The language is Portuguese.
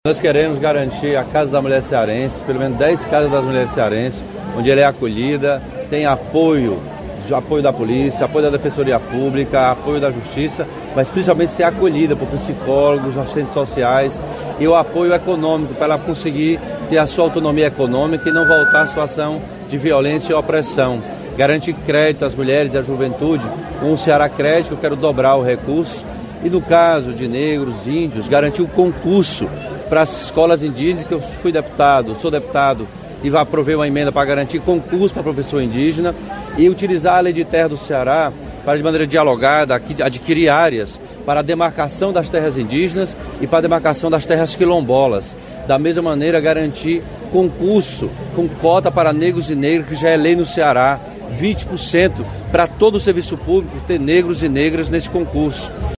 Nós queremos garantir a Casa da Mulher Cearense, pelo menos 10 casas das mulheres cearenses, onde ela é acolhida, tem apoio da polícia, apoio da Defensoria Pública, apoio da Justiça, mas principalmente ser acolhida por psicólogos, assistentes sociais e o apoio econômico para ela conseguir ter a sua autonomia econômica e não voltar à situação de violência e opressão. Garantir crédito às mulheres e à juventude, com o Ceará Crédito, eu quero dobrar o recurso. E no caso de negros, índios, garantir o concurso para as escolas indígenas, que eu sou deputado e aprovei uma emenda para garantir concurso para professor indígena e utilizar a lei de terra do Ceará para, de maneira dialogada, adquirir áreas para a demarcação das terras indígenas e para a demarcação das terras quilombolas. Da mesma maneira, garantir concurso com cota para negros e negras, que já é lei no Ceará, 20% para todo o serviço público ter negros e negras nesse concurso.